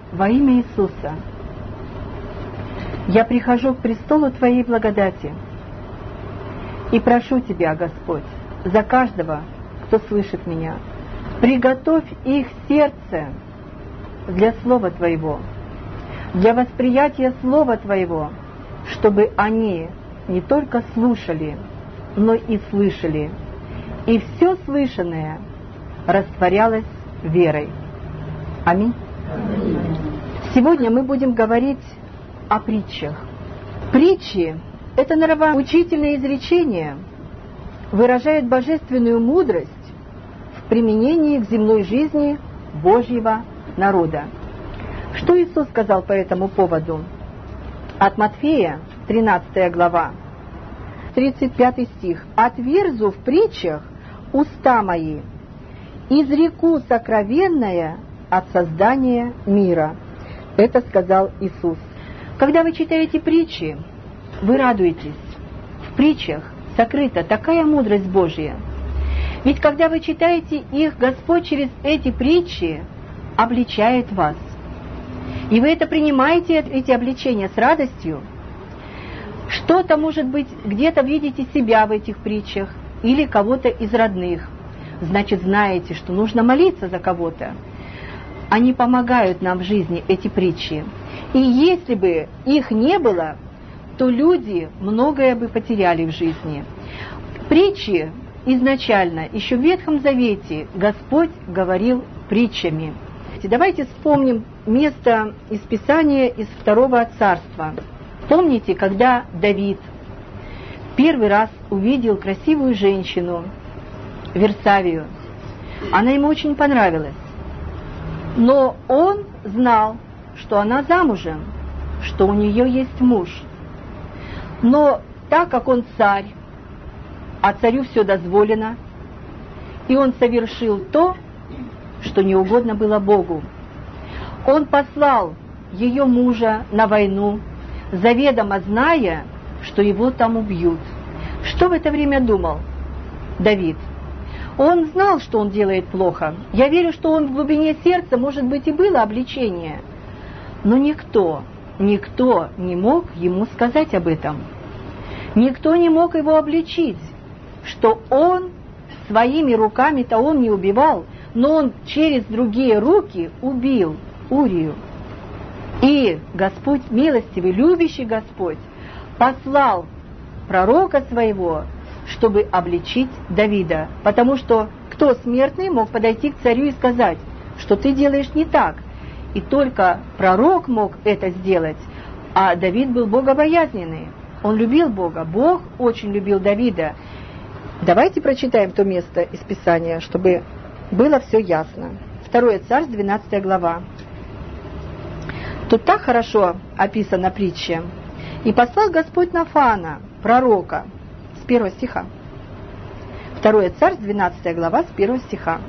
Во имя Иисуса я прихожу к престолу Твоей благодати и прошу Тебя, Господь, за каждого, кто слышит меня, приготовь их сердце для Слова Твоего, для восприятия Слова Твоего, чтобы они не только слушали, но и слышали, и все слышанное растворялось верой. Аминь. Сегодня мы будем говорить о притчах. Притчи – это нравоучительное изречение, выражает божественную мудрость в применении к земной жизни Божьего народа. Что Иисус сказал по этому поводу? От Матфея, 13 глава, 35 стих. «Отверзу в притчах уста мои, изреку сокровенное от создания мира». Это сказал Иисус. Когда вы читаете притчи, вы радуетесь. В притчах сокрыта такая мудрость Божья. Ведь когда вы читаете их, Господь через эти притчи обличает вас. И вы это принимаете, эти обличения, с радостью. Что-то, может быть, где-то видите себя в этих притчах или кого-то из родных. Значит, знаете, что нужно молиться за кого-то. Они помогают нам в жизни, эти притчи. И если бы их не было, то люди многое бы потеряли в жизни. Притчи изначально, еще в Ветхом Завете, Господь говорил притчами. Давайте вспомним место из Писания из Второго Царства. Помните, когда Давид первый раз увидел красивую женщину, Версавию? Она ему очень понравилась. Но он знал, что она замужем, что у нее есть муж. Но так как он царь, а царю все дозволено, и он совершил то, что не угодно было Богу. Он послал ее мужа на войну, заведомо зная, что его там убьют. Что в это время думал Давид? Он знал, что он делает плохо. Я верю, что он в глубине сердца, может быть, и было обличение. Но никто не мог ему сказать об этом. Никто не мог его обличить, что он своими руками-то он не убивал, но он через другие руки убил Урию. И Господь милостивый, любящий Господь, послал пророка своего, чтобы обличить Давида. Потому что кто смертный мог подойти к царю и сказать, что ты делаешь не так. И только пророк мог это сделать, а Давид был богобоязненный. Он любил Бога. Бог очень любил Давида. Давайте прочитаем то место из Писания, чтобы было все ясно. 2 Царств, 12 глава. Тут так хорошо описана притча. «И послал Господь Нафана, пророка», с 1 стиха. 2 Царств, 12 глава, с 1 стиха.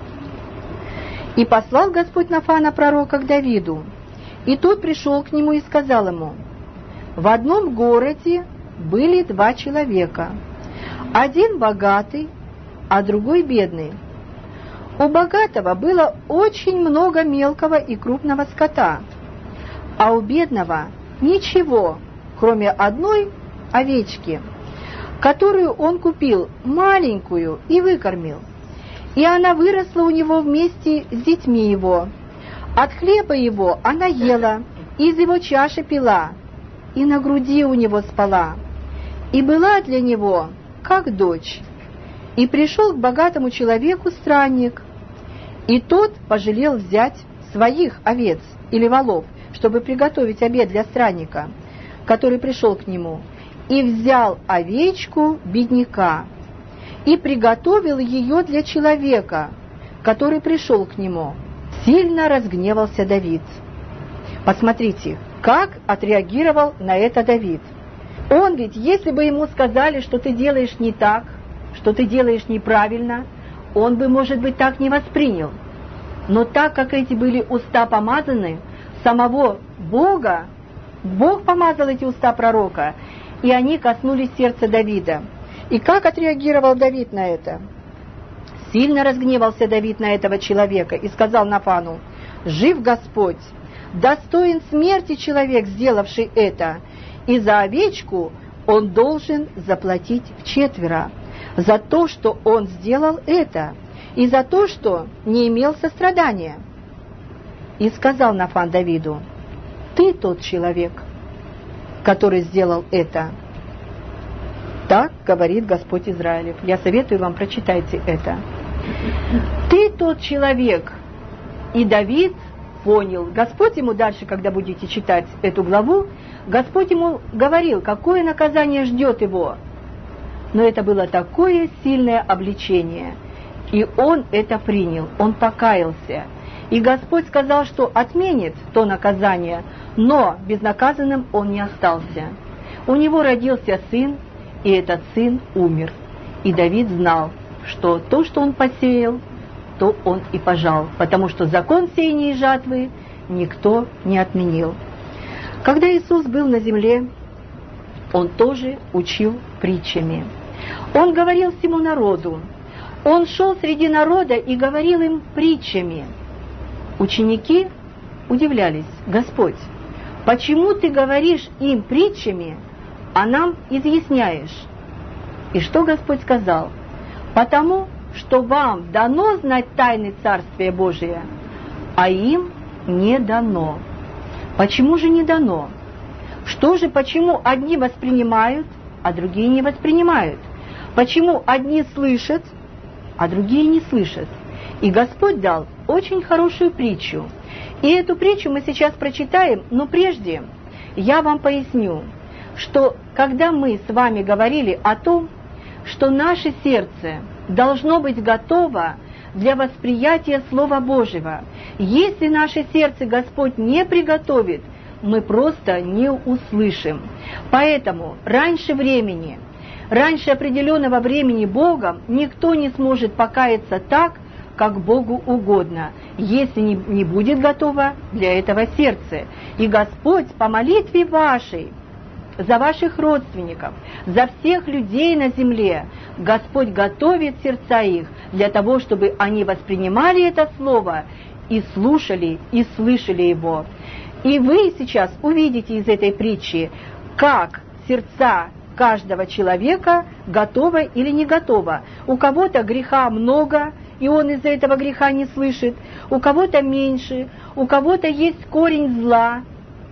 «И послал Господь Нафана, пророка, к Давиду, и тот пришел к нему и сказал ему: в одном городе были два человека, один богатый, а другой бедный. У богатого было очень много мелкого и крупного скота, а у бедного ничего, кроме одной овечки, которую он купил маленькую и выкормил. И она выросла у него вместе с детьми его. От хлеба его она ела, из его чаши пила, и на груди у него спала, и была для него как дочь. И пришел к богатому человеку странник, и тот пожалел взять своих овец или волов, чтобы приготовить обед для странника, который пришел к нему, и взял овечку бедняка, и приготовил ее для человека, который пришел к нему. Сильно разгневался Давид». Посмотрите, как отреагировал на это Давид. Он ведь, если бы ему сказали, что ты делаешь не так, что ты делаешь неправильно, он бы, может быть, так не воспринял. Но так как эти были уста помазаны самого Бога, Бог помазал эти уста пророка, и они коснулись сердца Давида. И как отреагировал Давид на это? Сильно разгневался Давид на этого человека и сказал Нафану: «Жив Господь, Достоин смерти человек, сделавший это, и за овечку он должен заплатить вчетверо за то, что он сделал это, и за то, что не имел сострадания. И сказал Нафан Давиду: ты тот человек, который сделал это. Так говорит Господь Израилев. Я советую вам, прочитайте это. Ты тот человек. И Давид понял. Господь ему дальше, когда будете читать эту главу, Господь ему говорил, какое наказание ждет его. Но это было такое сильное обличение. И он это принял, он покаялся. И Господь сказал, что отменит то наказание, но безнаказанным он не остался. У него родился сын, и этот сын умер. И Давид знал, что то, что он посеял, то он и пожал, потому что закон сеяния и жатвы никто не отменил. Когда Иисус был на земле, Он тоже учил притчами. Он говорил всему народу. Он шел среди народа и говорил им притчами. Ученики удивлялись: Господь, почему ты говоришь им притчами, а нам изъясняешь? И что Господь сказал? Потому что вам дано знать тайны Царствия Божия, а им не дано. Почему же не дано? Что же, почему одни воспринимают, а другие не воспринимают? Почему одни слышат, а другие не слышат? И Господь дал очень хорошую притчу. И эту притчу мы сейчас прочитаем, но прежде я вам поясню, что когда мы с вами говорили о том, что наше сердце должно быть готово для восприятия Слова Божьего. Если наше сердце Господь не приготовит, мы просто не услышим. Поэтому раньше определенного времени Богом никто не сможет покаяться так, как Богу угодно, если не будет готово для этого сердце. И Господь по молитве вашей, за ваших родственников, за всех людей на земле, Господь готовит сердца их для того, чтобы они воспринимали это слово и слушали, и слышали его. И вы сейчас увидите из этой притчи, как сердца каждого человека готово или не готово. У кого-то греха много, и он из-за этого греха не слышит, у кого-то меньше, у кого-то есть корень зла,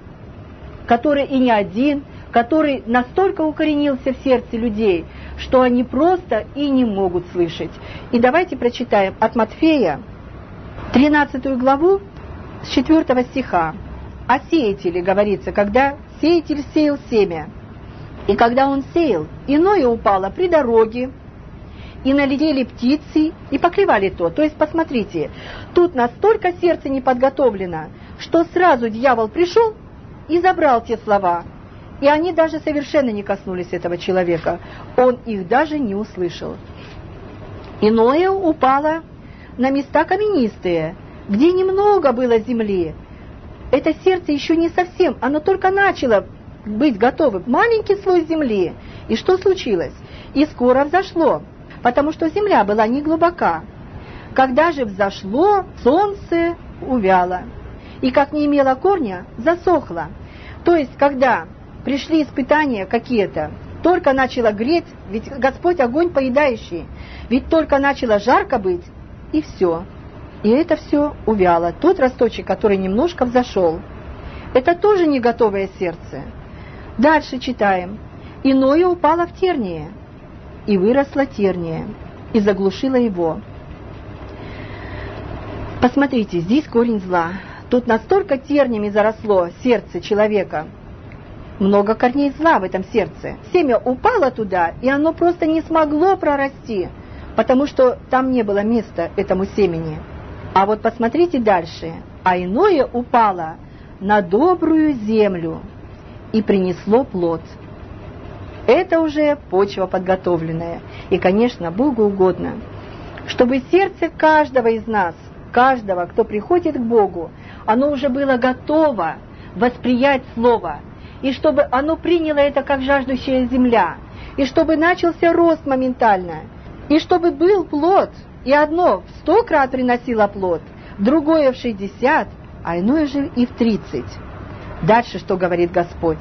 который и не один, который настолько укоренился в сердце людей, что они просто и не могут слышать. И давайте прочитаем от Матфея 13 главу с 4 стиха. О сеятеле говорится, когда сеятель сеял семя. И когда он сеял, иное упало при дороге, и налетели птицы, и поклевали то. То есть, посмотрите, тут настолько сердце не подготовлено, что сразу дьявол пришел и забрал те слова. И они даже совершенно не коснулись этого человека. Он их даже не услышал. Иное упало на места каменистые, где немного было земли. Это сердце еще не совсем, оно только начало быть готовым. Маленький слой земли. И что случилось? И скоро взошло, потому что земля была не глубока. Когда же взошло, солнце увяло. И как не имело корня, засохло. То есть, когда пришли испытания какие-то, только начало греть, ведь Господь огонь поедающий, ведь только начало жарко быть, и все. И это все увяло. Тот росточек, который немножко взошел, это тоже не готовое сердце. Дальше читаем. Иное упало в терние, и выросло терние, и заглушило его. Посмотрите, здесь корень зла. Тут настолько тернями заросло сердце человека, много корней зла в этом сердце. Семя упало туда, и оно просто не смогло прорасти, потому что там не было места этому семени. А вот посмотрите дальше. А иное упало на добрую землю и принесло плод. Это уже почва подготовленная. И, конечно, Богу угодно, чтобы сердце каждого из нас, каждого, кто приходит к Богу, оно уже было готово восприять Слово, и чтобы оно приняло это как жаждущая земля, и чтобы начался рост моментально, и чтобы был плод, и одно в 100 крат приносило плод, другое в 60, а иное же и в 30. Дальше что говорит Господь?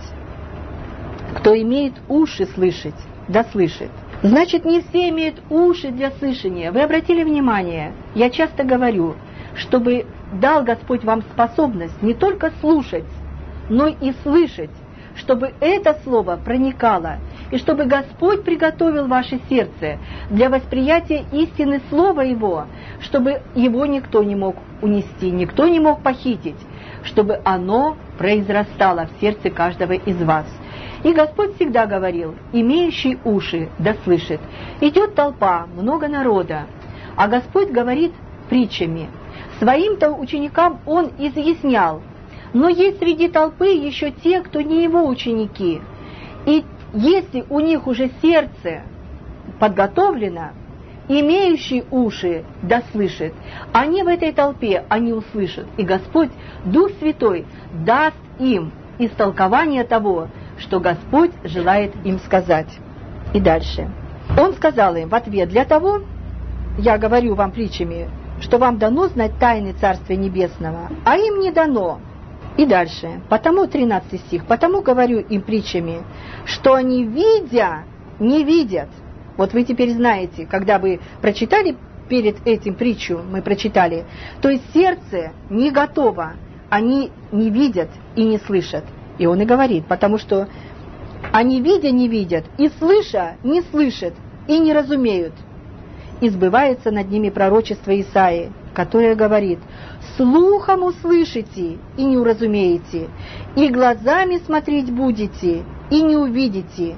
Кто имеет уши слышать, да слышит. Значит, не все имеют уши для слышания. Вы обратили внимание, я часто говорю, чтобы дал Господь вам способность не только слушать, но и слышать, чтобы это слово проникало, и чтобы Господь приготовил ваше сердце для восприятия истины Слова Его, чтобы его никто не мог унести, никто не мог похитить, чтобы оно произрастало в сердце каждого из вас. И Господь всегда говорил: имеющий уши да слышит. Идет толпа, много народа, а Господь говорит притчами. Своим-то ученикам Он изъяснял, но есть среди толпы еще те, кто не Его ученики. И если у них уже сердце подготовлено, имеющий уши да слышит, они в этой толпе, они услышат. И Господь, Дух Святой, даст им истолкование того, что Господь желает им сказать. И дальше. Он сказал им в ответ: для того, я говорю вам притчами, что вам дано знать тайны Царствия Небесного, а им не дано. И дальше. Потому, 13 стих, потому говорю им притчами, что они, видя, не видят. Вот вы теперь знаете, когда вы прочитали перед этим притчу, мы прочитали, то есть сердце не готово, они не видят и не слышат. И он и говорит, потому что они, видя, не видят, и слыша, не слышат, и не разумеют. И сбывается над ними пророчество Исаии, которое говорит: слухом услышите и не уразумеете, и глазами смотреть будете и не увидите,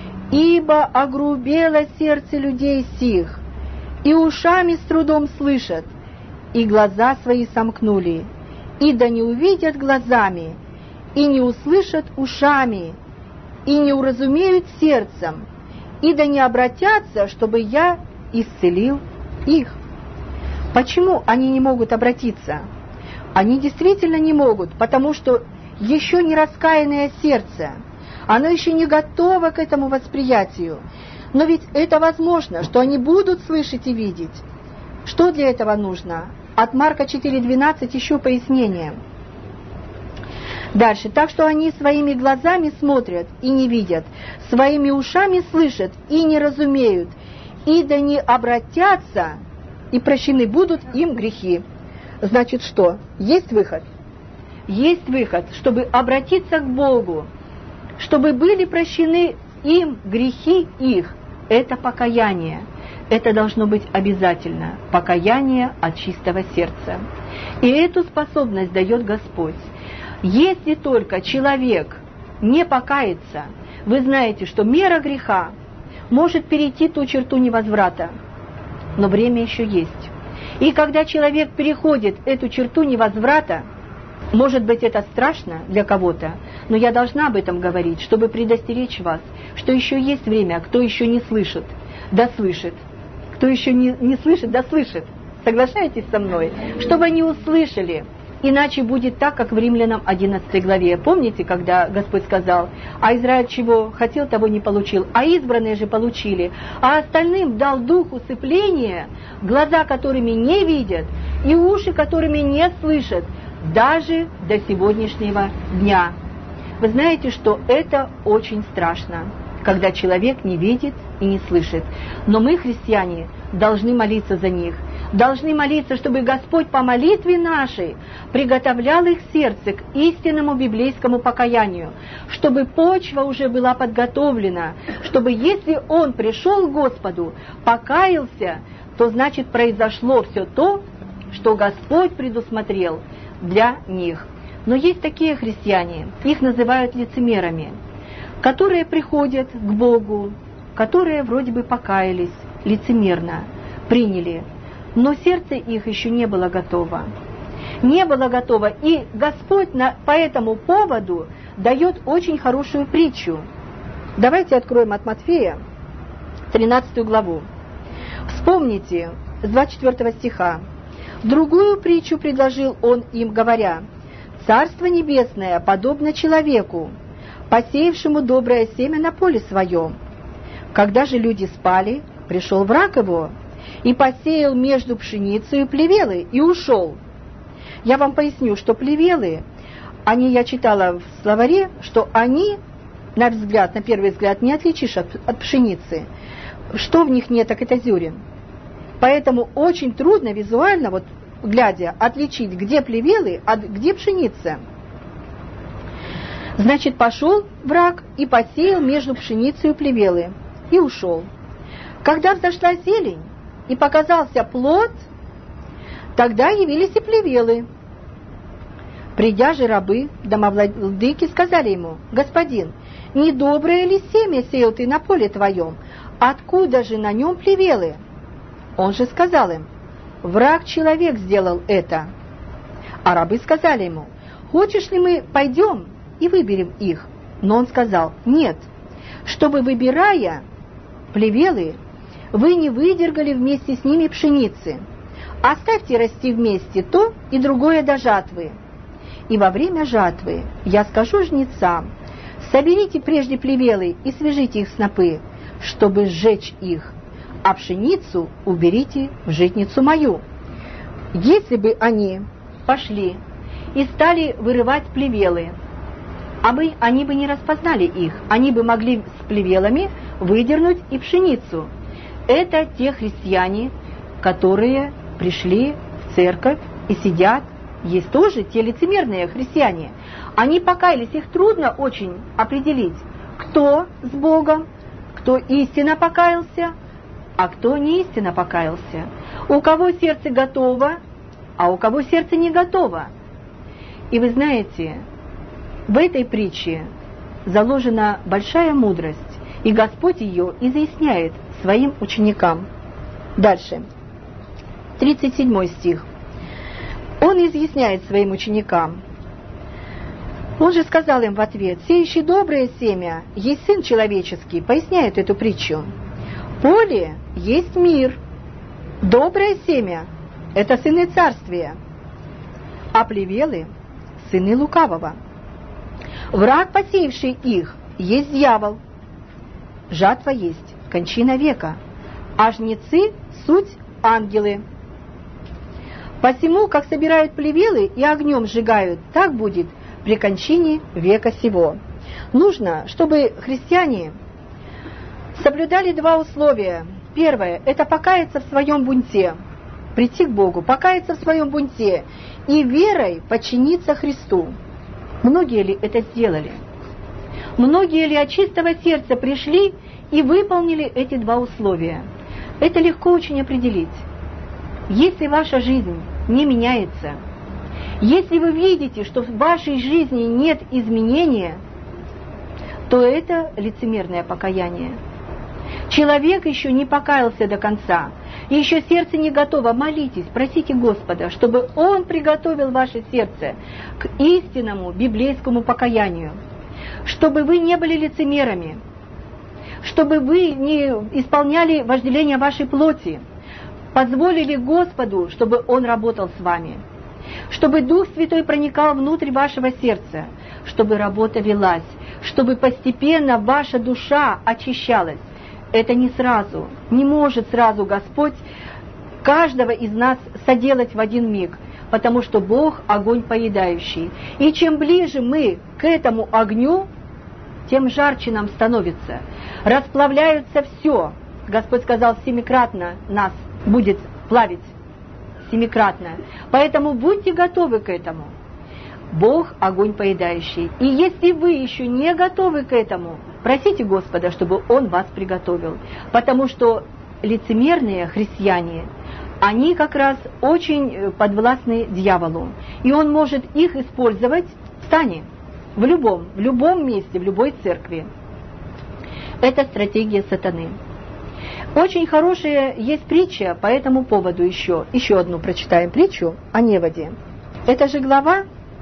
ибо огрубело сердце людей сих, и ушами с трудом слышат, и глаза свои сомкнули, и да не увидят глазами, и не услышат ушами, и не уразумеют сердцем, и да не обратятся, чтобы я исцелил их. Почему они не могут обратиться? Они действительно не могут, потому что еще не раскаянное сердце, оно еще не готово к этому восприятию. Но ведь это возможно, что они будут слышать и видеть. Что для этого нужно? От Марка 4:12 еще пояснение. Дальше. Так что они своими глазами смотрят и не видят, своими ушами слышат и не разумеют, и да не обратятся, и прощены будут им грехи. Значит, что? Есть выход? Есть выход, чтобы обратиться к Богу, чтобы были прощены им грехи их. Это покаяние. Это должно быть обязательно. Покаяние от чистого сердца. И эту способность дает Господь. Если только человек не покается, вы знаете, что мера греха может перейти ту черту невозврата, но время еще есть. И когда человек переходит эту черту невозврата, может быть, это страшно для кого-то, но я должна об этом говорить, чтобы предостеречь вас, что еще есть время, кто еще не слышит, да слышит. Кто еще не слышит, да слышит. Соглашаетесь со мной? Чтобы они услышали. Иначе будет так, как в Римлянам 11 главе. Помните, когда Господь сказал: а Израиль чего хотел, того не получил, а избранные же получили, а остальным дал дух усыпления, глаза которыми не видят, и уши которыми не слышат, даже до сегодняшнего дня. Вы знаете, что это очень страшно, когда человек не видит и не слышит. Но мы, христиане, должны молиться за них. Должны молиться, чтобы Господь по молитве нашей приготовлял их сердце к истинному библейскому покаянию, чтобы почва уже была подготовлена, чтобы если он пришел к Господу, покаялся, то значит произошло все то, что Господь предусмотрел для них. Но есть такие христиане, их называют лицемерами, которые приходят к Богу, которые вроде бы покаялись, лицемерно приняли, но сердце их еще не было готово. Не было готово, и Господь по этому поводу дает очень хорошую притчу. Давайте откроем от Матфея 13 главу. Вспомните с 24 стиха. Другую притчу предложил он им, говоря: «Царство небесное подобно человеку, посеявшему доброе семя на поле своем. Когда же люди спали, пришел враг его, и посеял между пшеницей и плевелы, и ушел. Я вам поясню, что плевелы, они, я читала в словаре, что они, на первый взгляд, не отличишь от пшеницы. Что в них нет, так это зерен. Поэтому очень трудно визуально, вот глядя, отличить, где плевелы, а где пшеница. Значит, пошел враг и посеял между пшеницей и плевелы, и ушел. Когда взошла зелень и показался плод, тогда явились и плевелы. Придя же рабы домовладыки сказали ему: «Господин, недоброе ли семя сеял ты на поле твоем? Откуда же на нем плевелы?» Он же сказал им: «Враг-человек сделал это». А рабы сказали ему: «Хочешь ли мы пойдем и выберем их?» Но он сказал: «Нет, чтобы, выбирая плевелы, вы не выдергали вместе с ними пшеницы. Оставьте расти вместе то и другое до жатвы. И во время жатвы я скажу жнецам: соберите прежде плевелы и свяжите их снопы, чтобы сжечь их, а пшеницу уберите в житницу мою». Если бы они пошли и стали вырывать плевелы, они бы не распознали их, они бы могли с плевелами выдернуть и пшеницу. Это те христиане, которые пришли в церковь и сидят. Есть тоже те лицемерные христиане. Они покаялись, их трудно очень определить, кто с Богом, кто истинно покаялся, а кто не истинно покаялся. У кого сердце готово, а у кого сердце не готово. И вы знаете, в этой притче заложена большая мудрость, и Господь ее изъясняет своим ученикам. Дальше, 37 стих. Он изъясняет своим ученикам. Он же сказал им в ответ: «Сеющий доброе семя есть Сын Человеческий», поясняет эту притчу. «Поле есть мир, доброе семя – это сыны царствия, а плевелы – сыны лукавого. Враг, посеявший их, есть дьявол. Жатва есть кончина века, а жнецы – суть ангелы. Посему, как собирают плевелы и огнем сжигают, так будет при кончине века сего». Нужно, чтобы христиане соблюдали два условия. Первое – это покаяться в своем бунте, прийти к Богу, покаяться в своем бунте и верой подчиниться Христу. Многие ли это сделали? Многие ли от чистого сердца пришли и выполнили эти два условия? Это легко очень определить. Если ваша жизнь не меняется, если вы видите, что в вашей жизни нет изменения, то это лицемерное покаяние. Человек еще не покаялся до конца, еще сердце не готово. Молитесь, просите Господа, чтобы Он приготовил ваше сердце к истинному библейскому покаянию, чтобы вы не были лицемерами, чтобы вы не исполняли вожделение вашей плоти, позволили Господу, чтобы Он работал с вами, чтобы Дух Святой проникал внутрь вашего сердца, чтобы работа велась, чтобы постепенно ваша душа очищалась. Это не сразу, не может сразу Господь каждого из нас соделать в один миг, потому что Бог – огонь поедающий. И чем ближе мы к этому огню, тем жарче нам становится. Расплавляются все. Господь сказал: семикратно нас будет плавить, семикратно. Поэтому будьте готовы к этому. Бог – огонь поедающий. И если вы еще не готовы к этому, просите Господа, чтобы Он вас приготовил. Потому что лицемерные христиане, они как раз очень подвластны дьяволу. И он может их использовать в стане, в любом месте, в любой церкви. Это стратегия сатаны. Очень хорошая есть притча по этому поводу еще. Еще одну прочитаем притчу о неводе. Это же глава,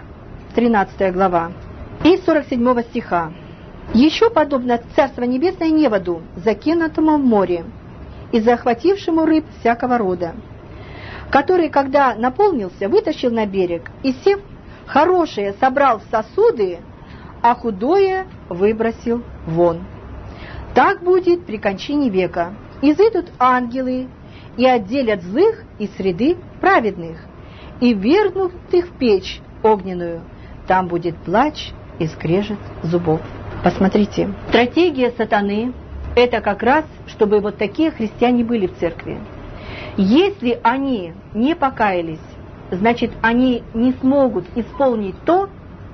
13 глава, и 47 стиха. «Еще подобно Царство Небесное неводу, закинутому в море, и захватившему рыб всякого рода, который, когда наполнился, вытащил на берег, и, сев, хорошее собрал в сосуды, а худое выбросил вон. Так будет при кончине века. Изыдут ангелы и отделят злых из среды праведных, и вергнут их в печь огненную. Там будет плач и скрежет зубов. Посмотрите, стратегия сатаны – это как раз, чтобы вот такие христиане были в церкви. Если они не покаялись, значит, они не смогут исполнить то,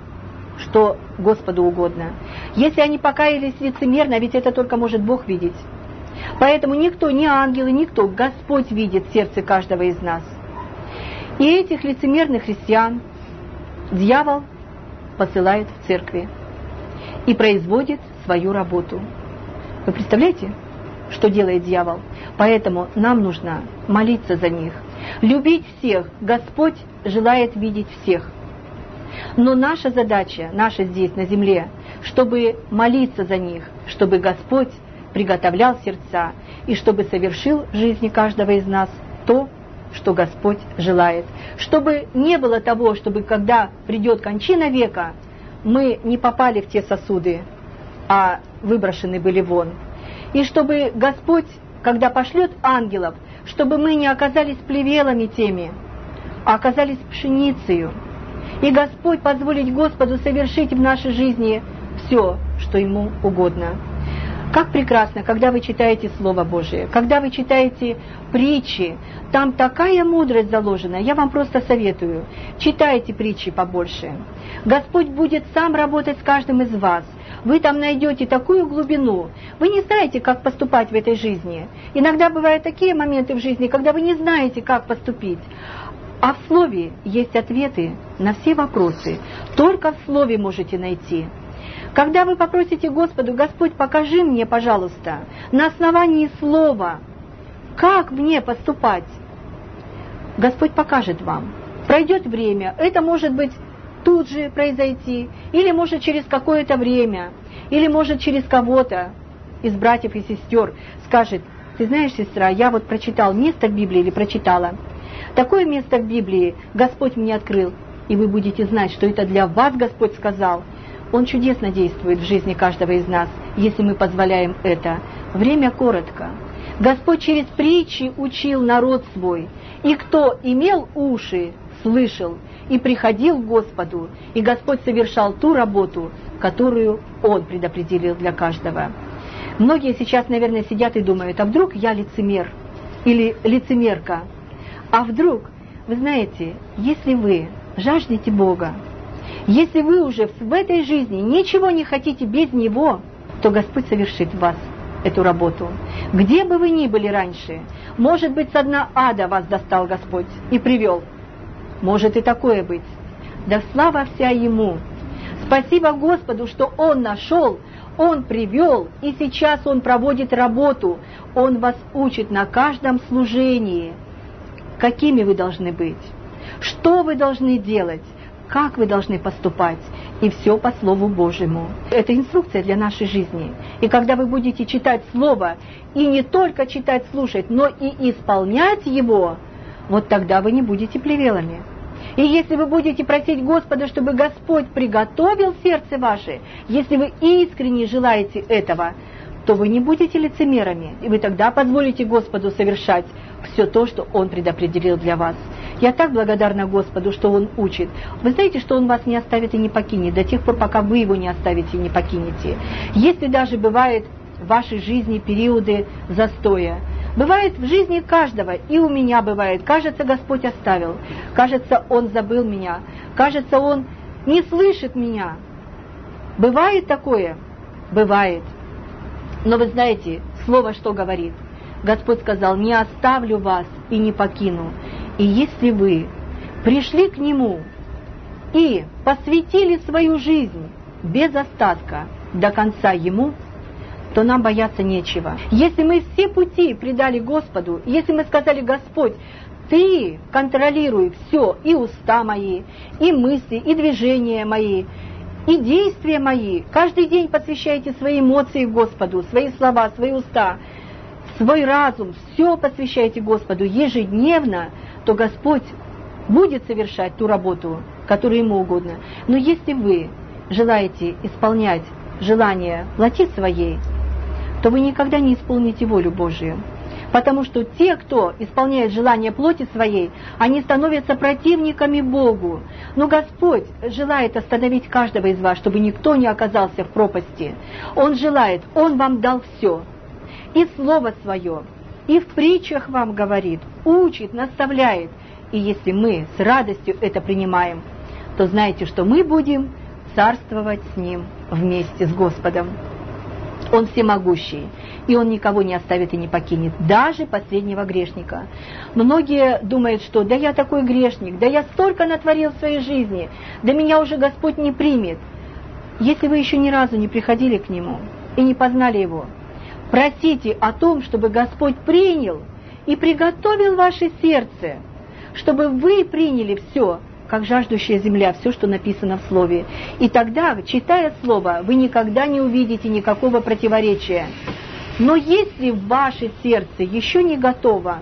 что Господу угодно. Если они покаялись лицемерно, ведь это только может Бог видеть. Поэтому никто, ни ангелы, никто, Господь видит сердце каждого из нас. И этих лицемерных христиан дьявол посылает в церкви и производит свою работу. Вы представляете, что делает дьявол? Поэтому нам нужно молиться за них, любить всех. Господь желает видеть всех. Но наша задача, наша здесь на земле, чтобы молиться за них, чтобы Господь приготовлял сердца и чтобы совершил в жизни каждого из нас то, что Господь желает. Чтобы не было того, чтобы когда придет кончина века, мы не попали в те сосуды, а выброшены были вон. И чтобы Господь, когда пошлет ангелов, чтобы мы не оказались плевелами теми, а оказались пшеницею. И Господь позволить Господу совершить в нашей жизни все, что Ему угодно. Как прекрасно, когда вы читаете Слово Божие, когда вы читаете притчи, там такая мудрость заложена, я вам просто советую, читайте притчи побольше. Господь будет сам работать с каждым из вас. Вы там найдете такую глубину. Вы не знаете, как поступать в этой жизни. Иногда бывают такие моменты в жизни, когда вы не знаете, как поступить. А в Слове есть ответы на все вопросы. Только в Слове можете найти. Когда вы попросите Господу: Господь, покажи мне, пожалуйста, на основании Слова, как мне поступать, Господь покажет вам. Пройдет время, это может быть тут же произойти, или может через какое-то время, или может через кого-то из братьев и сестер скажет: ты знаешь, сестра, я вот прочитал место в Библии или прочитала. Такое место в Библии Господь мне открыл, и вы будете знать, что это для вас Господь сказал. Он чудесно действует в жизни каждого из нас, если мы позволяем это. Время коротко. Господь через притчи учил народ свой, и кто имел уши, слышал, и приходил к Господу, и Господь совершал ту работу, которую Он предопределил для каждого. Многие сейчас, наверное, сидят и думают: а вдруг я лицемер или лицемерка? А вдруг, вы знаете, если вы жаждете Бога, если вы уже в этой жизни ничего не хотите без Него, то Господь совершит в вас эту работу. Где бы вы ни были раньше, может быть, со дна ада вас достал Господь и привел. Может и такое быть. Да слава вся Ему. Спасибо Господу, что Он нашел, Он привел, и сейчас Он проводит работу. Он вас учит на каждом служении, какими вы должны быть, что вы должны делать, как вы должны поступать, и все по Слову Божьему. Это инструкция для нашей жизни. И когда вы будете читать Слово, и не только читать, слушать, но и исполнять его, вот тогда вы не будете плевелами. И если вы будете просить Господа, чтобы Господь приготовил сердце ваше, если вы искренне желаете этого, то вы не будете лицемерами, и вы тогда позволите Господу совершать все то, что Он предопределил для вас. Я так благодарна Господу, что Он учит. Вы знаете, что Он вас не оставит и не покинет до тех пор, пока вы Его не оставите и не покинете. Если даже бывает в вашей жизни периоды застоя, бывает в жизни каждого, и у меня бывает, кажется, Господь оставил, кажется, Он забыл меня, кажется, Он не слышит меня. Бывает такое? Бывает. Но вы знаете, Слово что говорит? Господь сказал: не оставлю вас и не покину. И если вы пришли к Нему и посвятили свою жизнь без остатка до конца Ему, то нам бояться нечего. Если мы все пути предали Господу, если мы сказали: Господь, Ты контролируй все, и уста мои, и мысли, и движения мои, и действия мои, каждый день посвящайте свои эмоции Господу, свои слова, свои уста, свой разум, все посвящайте Господу ежедневно, то Господь будет совершать ту работу, которая Ему угодно. Но если вы желаете исполнять желание плоти своей, то вы никогда не исполните волю Божию. Потому что те, кто исполняет желания плоти своей, они становятся противниками Богу. Но Господь желает остановить каждого из вас, чтобы никто не оказался в пропасти. Он желает, Он вам дал все. И Слово Свое, и в притчах вам говорит, учит, наставляет. И если мы с радостью это принимаем, то знайте, что мы будем царствовать с Ним вместе с Господом. Он всемогущий, и Он никого не оставит и не покинет, даже последнего грешника. Многие думают, что да я такой грешник, да я столько натворил в своей жизни, да меня уже Господь не примет. Если вы еще ни разу не приходили к Нему и не познали Его, просите о том, чтобы Господь принял и приготовил ваше сердце, чтобы вы приняли все, как жаждущая земля, все, что написано в Слове. И тогда, читая Слово, вы никогда не увидите никакого противоречия. Но если ваше сердце еще не готово,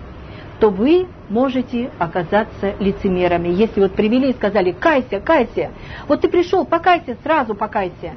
то вы можете оказаться лицемерами. Если вот привели и сказали: «Кайся, кайся», вот ты пришел, покайся, сразу покайся.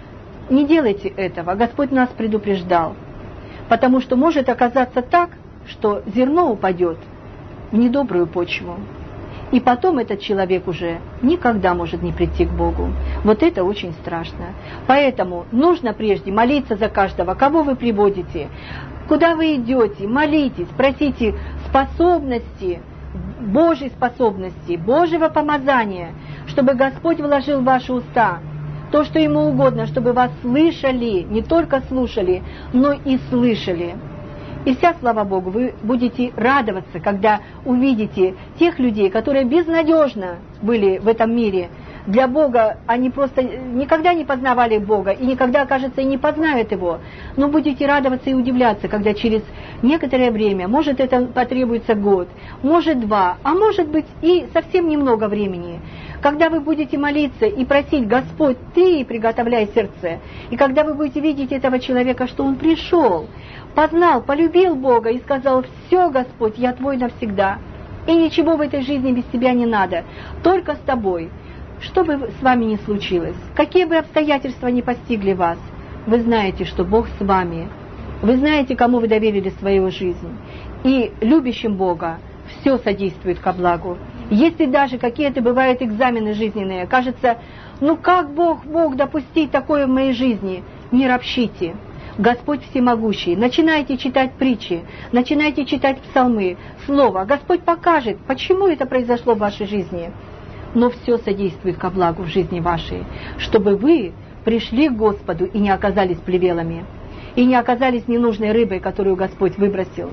Не делайте этого, Господь нас предупреждал. Потому что может оказаться так, что зерно упадет в недобрую почву. И потом этот человек уже никогда может не прийти к Богу. Вот это очень страшно. Поэтому нужно прежде молиться за каждого, кого вы приводите, куда вы идете, молитесь, просите способности, Божьей способности, Божьего помазания, чтобы Господь вложил в ваши уста то, что Ему угодно, чтобы вас слышали, не только слушали, но и слышали. И вся слава Богу, вы будете радоваться, когда увидите тех людей, которые безнадежно были в этом мире. Для Бога они просто никогда не познавали Бога и никогда, кажется, и не познают Его. Но будете радоваться и удивляться, когда через некоторое время, может это потребуется год, может 2, а может быть и совсем немного времени, когда вы будете молиться и просить: «Господь, Ты приготовляй сердце», и когда вы будете видеть этого человека, что он пришел, познал, полюбил Бога и сказал: «Все, Господь, я Твой навсегда, и ничего в этой жизни без Тебя не надо, только с Тобой». Что бы с вами ни случилось, какие бы обстоятельства ни постигли вас, вы знаете, что Бог с вами, вы знаете, кому вы доверили свою жизнь, и любящим Бога все содействует ко благу. Если даже какие-то бывают экзамены жизненные, кажется, ну как Бог мог допустить такое в моей жизни, не ропщите. Господь всемогущий. Начинайте читать притчи, начинайте читать псалмы, Слово. Господь покажет, почему это произошло в вашей жизни. Но все содействует ко благу в жизни вашей, чтобы вы пришли к Господу и не оказались плевелами, и не оказались ненужной рыбой, которую Господь выбросил,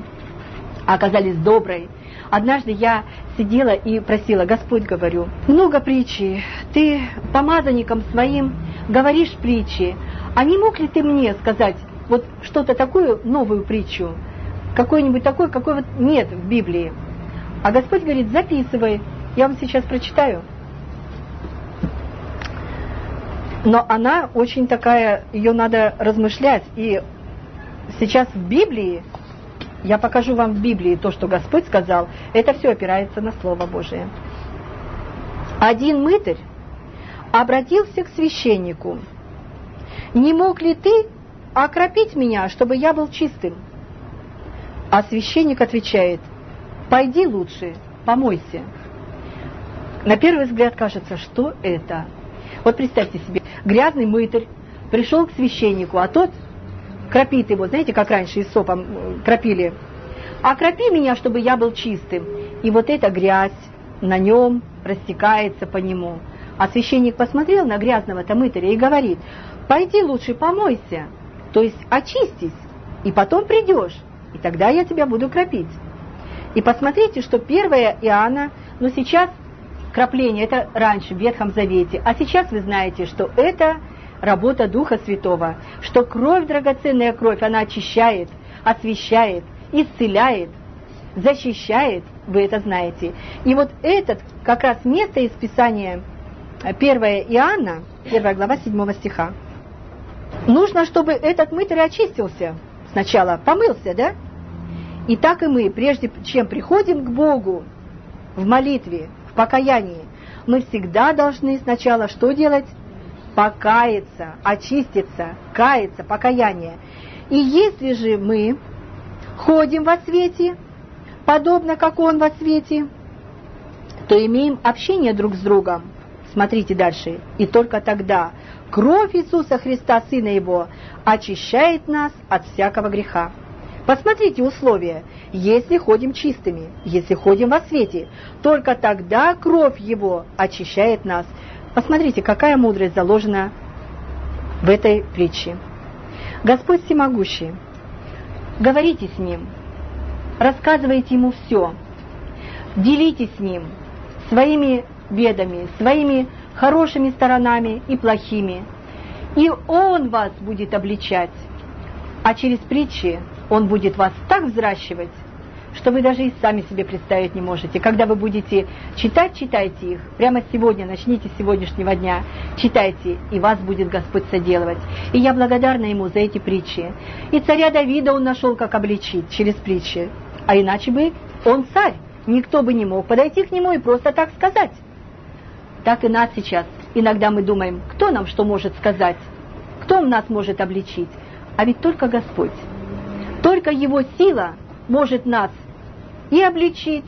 а оказались доброй. Однажды я сидела и просила: «Господь, говорю, много притчи, ты помазанникам своим говоришь притчи, а не мог ли ты мне сказать вот что-то такую, новую притчу, какой-нибудь такой, какой вот нет в Библии?» А Господь говорит: «Записывай, я вам сейчас прочитаю». Но она очень такая, ее надо размышлять. И сейчас в Библии, я покажу вам в Библии то, что Господь сказал, это все опирается на Слово Божие. Один мытарь обратился к священнику: «Не мог ли ты окропить меня, чтобы я был чистым?» А священник отвечает: «Пойди лучше, помойся». На первый взгляд кажется, что это? Вот представьте себе, грязный мытарь пришел к священнику, а тот кропит его, знаете, как раньше исопом кропили. «Окропи меня, чтобы я был чистым». И вот эта грязь на нем растекается по нему. А священник посмотрел на грязного-то мытаря и говорит: «Пойди лучше помойся, то есть очистись, и потом придешь, и тогда я тебя буду кропить». И посмотрите, что 1 Иоанна, но сейчас кропление, это раньше, в Ветхом Завете, а сейчас вы знаете, что это работа Духа Святого, что кровь, драгоценная кровь, она очищает, освящает, исцеляет, защищает, вы это знаете. И вот этот как раз место из Писания 1 Иоанна, 1 глава 7 стиха. Нужно, чтобы этот мытарь очистился сначала, помылся, да? И так и мы, прежде чем приходим к Богу в молитве, в покаянии, мы всегда должны сначала что делать? Покаяться, очиститься, каяться, покаяние. И если же мы ходим во свете, подобно как Он во свете, то имеем общение друг с другом. Смотрите дальше. И только тогда кровь Иисуса Христа, Сына Его, очищает нас от всякого греха. Посмотрите условия. Если ходим чистыми, если ходим во свете, только тогда кровь Его очищает нас. Посмотрите, какая мудрость заложена в этой притче. Господь всемогущий, говорите с Ним, рассказывайте Ему все, делитесь с Ним своими бедами, своими хорошими сторонами и плохими, и Он вас будет обличать, а через притчи Он будет вас так взращивать, что вы даже и сами себе представить не можете. Когда вы будете читать, читайте их. Прямо сегодня, начните с сегодняшнего дня. Читайте, и вас будет Господь соделывать. И я благодарна Ему за эти притчи. И царя Давида Он нашел, как обличить через притчи. А иначе бы Он царь. Никто бы не мог подойти к Нему и просто так сказать. Так и нас сейчас. Иногда мы думаем, кто нам что может сказать? Кто нас может обличить? А ведь только Господь. Только Его сила может нас и обличить,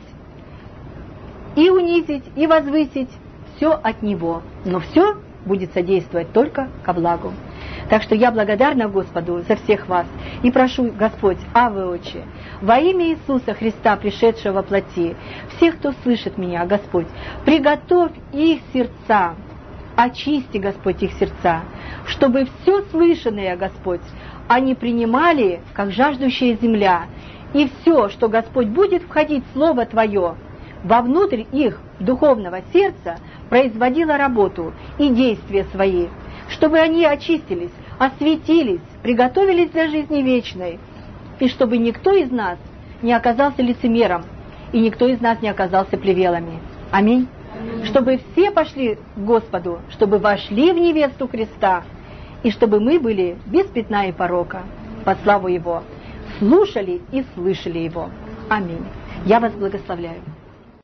и унизить, и возвысить. Все от Него. Но все будет содействовать только ко благу. Так что я благодарна Господу за всех вас. И прошу, Господь, Аве Отче, во имя Иисуса Христа, пришедшего во плоти, всех, кто слышит меня, Господь, приготовь их сердца, очисти, Господь, их сердца, чтобы все слышанное, Господь, они принимали, как жаждущая земля, и все, что, Господь, будет входить в Слово Твое, вовнутрь их духовного сердца, производило работу и действия свои, чтобы они очистились, осветились, приготовились для жизни вечной, и чтобы никто из нас не оказался лицемером, и никто из нас не оказался плевелами. Аминь. Чтобы все пошли к Господу, чтобы вошли в невесту Христа, и чтобы мы были без пятна и порока, по славу Его, слушали и слышали Его. Аминь. Я вас благословляю.